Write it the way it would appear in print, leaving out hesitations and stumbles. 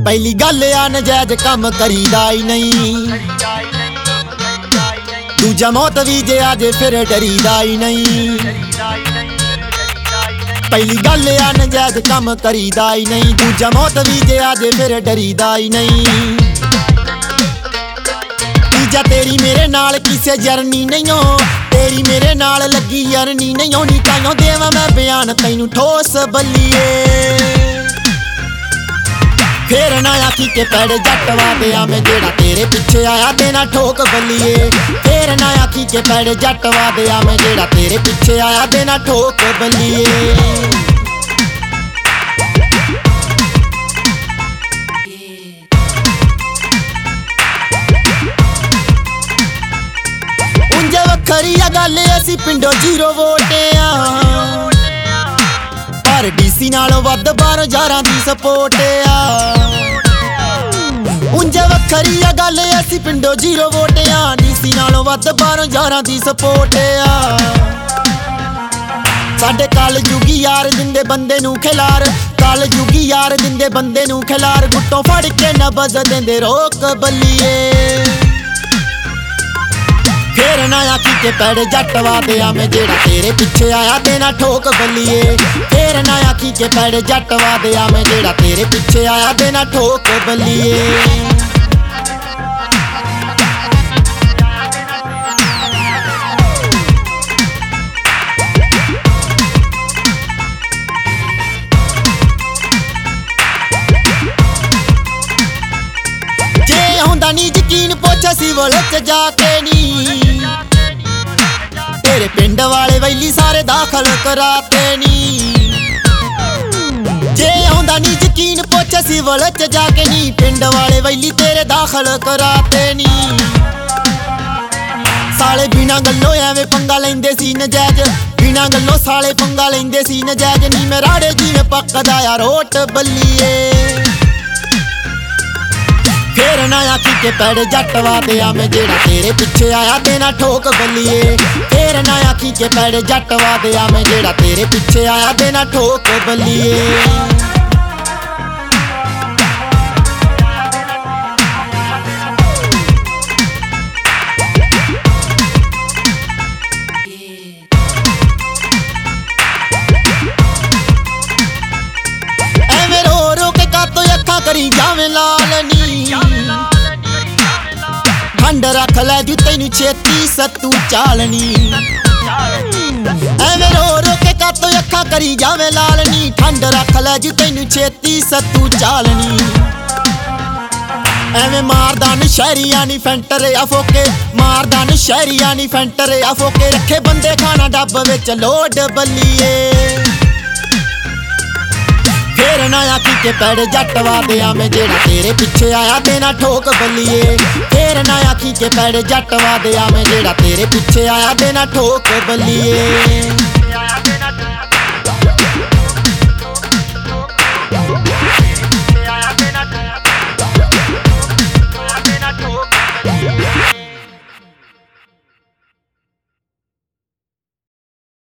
पहली गल आ नजायज कम करीदा ही नहीं, दूजा मौत भी जे आजे फिर डरीदा ही नहीं। पहली गल आ नजायज कम करीदा ही नहीं, दूजा मौत भी जे आजे फिर डरीदा ही नहीं। तीजा तेरी मेरे नाल किसे जरनी नहीं हो, तेरी मेरे नाल लगी यरनी नहीं होनी, ताइयों देवां मैं बयान तैनू ठोस बल्लिए। फिर ना आखी के पैड़ जट वादिया मैं जेड़ा तेरे पिछे आया देना ठोक बल्लिए। फिर ना आखी के पैड़ जट वादिया मैं जेड़ा तेरे पिछे आया देना ठोक बल्लिए। उंज वखरी गल असी पिंडो 0 वोट आ, पर डीसी नालों वध 12 दी सपोर्ट आ। उंज वखरी गल असी पिंडो 0 वोट आ, डीसी नालों वध 12 दी सपोर्ट आ। साडे कल जुगी यार दिंदे बंदे नू खिलार, कल जुगी यार दिंदे बंदे नू खिलार, गुट्टों फड़ के नबज देंदे रोक बल्लिए। फिर ना आखी के पैड़ जट वादिया मैं जेड़ा तेरे पिछे आया देना ठोक बल्लिए। फिर ना आखी के पैड़ जट वादिया मैं जेड़ा तेरे पिछे आया देना ठोक बल्लिए। जे हुंदा नी यकीन पुछ सिवल च जाके नी, तेरे पिंड वाले वैली सारे दाखल कराते नी। जे आउंदा नी यकीन पुछ सिवल च जाके नी, पिंड वाले वैली तेरे दाखल कराते नी। साले बिना गल्लों एवें पंगा लेंदे सी नजायज, बिना गल्लों साले पंगा लेंदे सी नजायज, नी मैं राड़े जिवें पकदा यार रोट बल्लिए। फिर ना आखी के पैड़ जट वादिया मैं जेड़ा तेरे पिछे आया देना ठोक बल्लिए। फिर ना आखी के पैड़ जट वादिया मैं जेड़ा तेरे पिछे आया देना ठोक बल्लिए। एवें रो रो के कातों अखां करी जावें लाल नी, ठंड रख लै जू तैनू छेती सत्तू चालनी। एवें रो रो के कातों अखां करी जावे लाल नी, ठंड रख लै जू तैनू छेती सत्तू चालनी। एवें मारदा नशहरिया नी फैंटर आ फोके, मारदा नशहरिया नी फैंटर आ फोके, रखे बंदे खाना डब विच लोड बल्लिए। फिर ना आखी के पैड़ जट वादिया मैं जेड़ा तेरे पिछे आया देना ठोक बल्लिए। फिर ना आखी के पैड़ जट वादिया मैं जेड़ा तेरे पिछे आया देना ठोक बल्लिए।